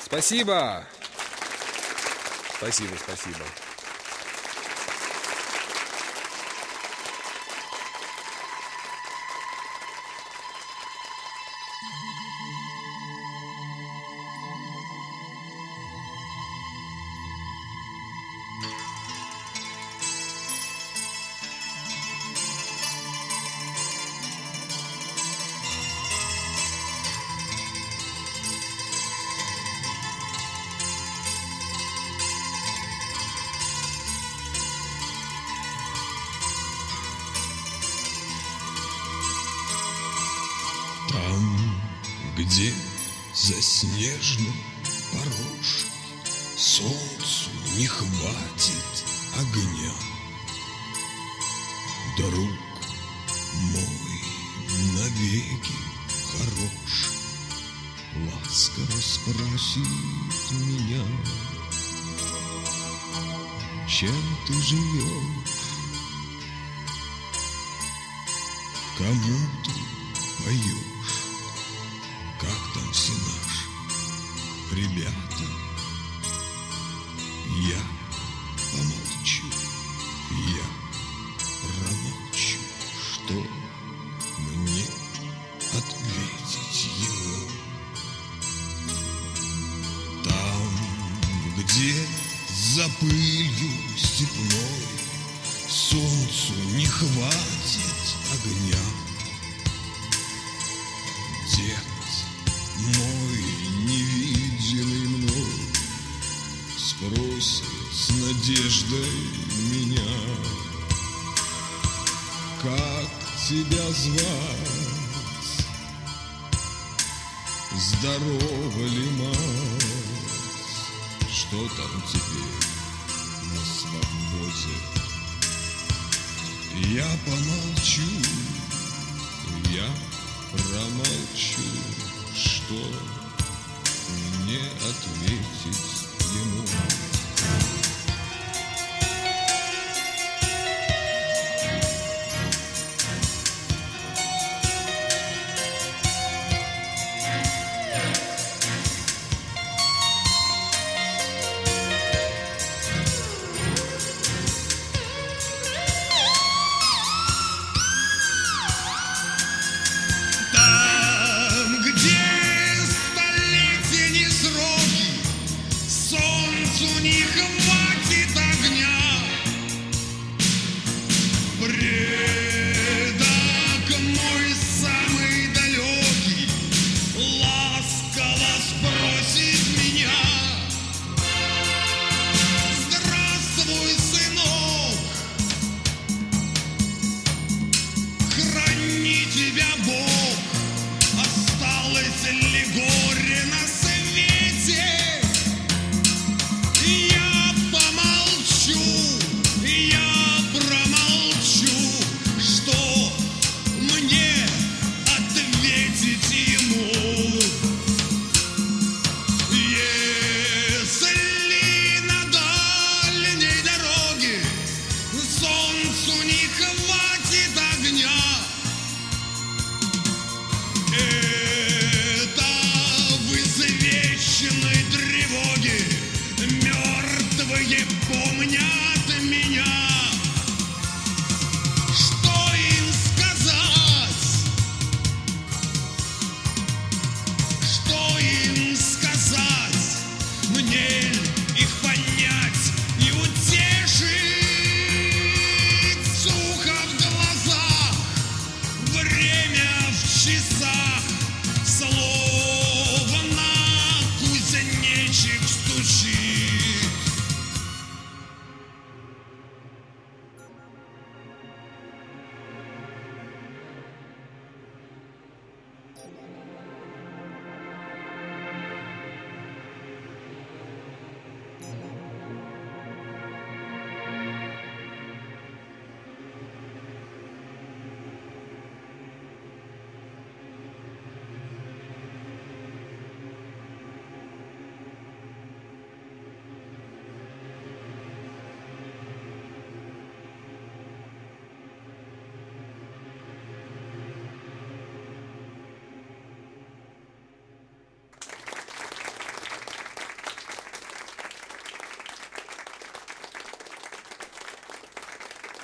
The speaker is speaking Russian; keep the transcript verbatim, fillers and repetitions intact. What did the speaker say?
Спасибо. Спасибо, спасибо. Там, где заснеженным порошей солнцу не хватит огня, друг мой навеки хороший ласково спросит меня: чем ты живешь, кому ты поешь, как там все наши ребята? Я помолчу, я промолчу, что мне ответить ему. Там, где за пылью степной солнцу не хватит огня, дед мой, невиденный мной, спросит с надеждой меня: как тебя звать? Здорова ли мать? Что там теперь на свободе? Я помолчу, я промолчу, что мне ответить ему. Мне